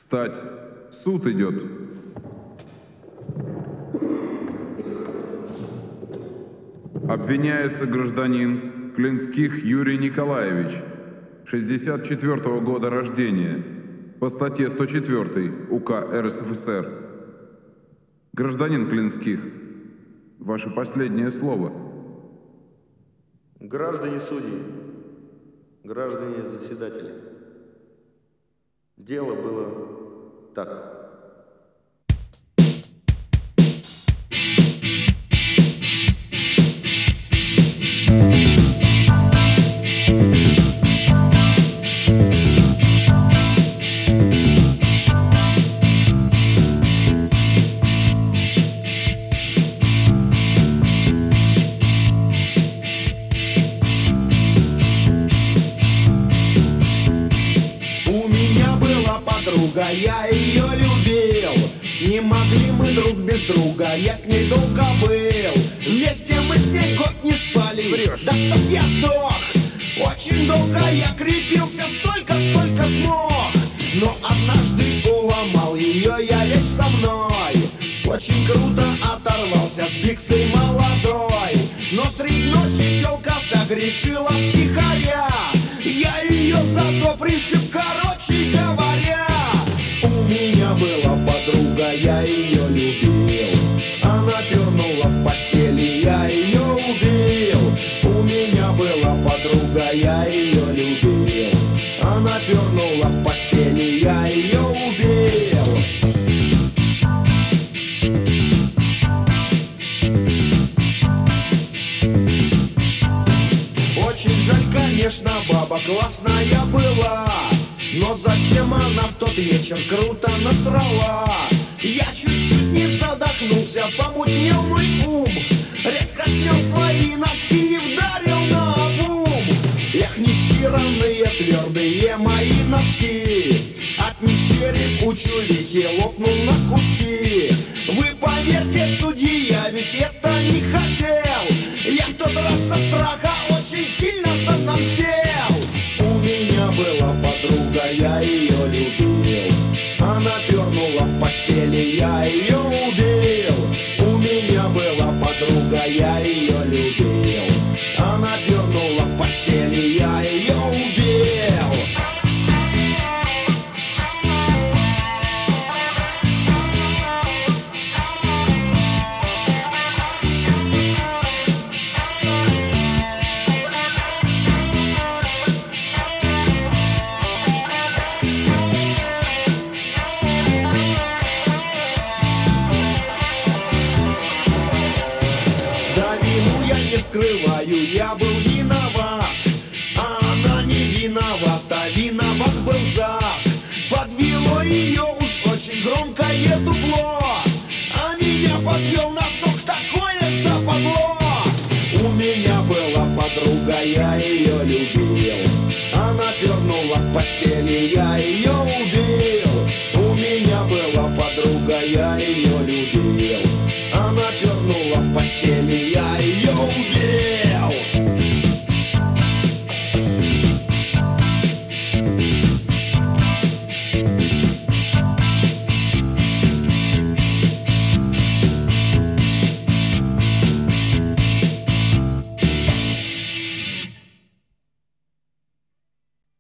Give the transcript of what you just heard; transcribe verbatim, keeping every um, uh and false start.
Встать! Суд идет! Обвиняется гражданин Клинских Юрий Николаевич, шестьдесят четвёртого года рождения, по статье сто четвёртой УК РСФСР. Гражданин Клинских, ваше последнее слово. Граждане судьи, граждане заседатели, дело было так. Подруга, я ее любил. Не могли мы друг без друга, я с ней долго был. Вместе мы с ней год не спали. Врешь. Да чтоб я сдох. Очень долго я крепился, столько, сколько смог. Но однажды уломал ее, я ведь со мной. Очень круто оторвался с биксой молодой. Но средь ночи тёлка загрешила втихаря. Я ее зато пришиб, короче говоря. У меня была подруга, я ее любил. Она пернула в постели, я ее убил. У меня была подруга, я ее любил. Она пернула в постели, я ее убил. Очень жаль, конечно, баба классная была. Но зачем она в тот вечер круто насрала? Я чуть-чуть не задохнулся, помутнел мой ум. Резко снял свои носки и вдарил наобум. Эх, нестиранные твердые мои носки. От них череп у чулихи лопнул на куски. Вы поверьте, судьи, я ведь это не хотел. Я в тот раз со страха очень сильно отомстил. У меня была подруга, я ее любил. Она пернула в постели, я ее убил. У меня была подруга, я ее любил. Она пернула в постели, я ее убил. Скрываю, я был виноват, а она не виновата, виноват был зад. Подвело ее уж очень громкое дупло, а меня подвел носок, такое западло. У меня была подруга, я ее любил. Она пернула в постели, я ее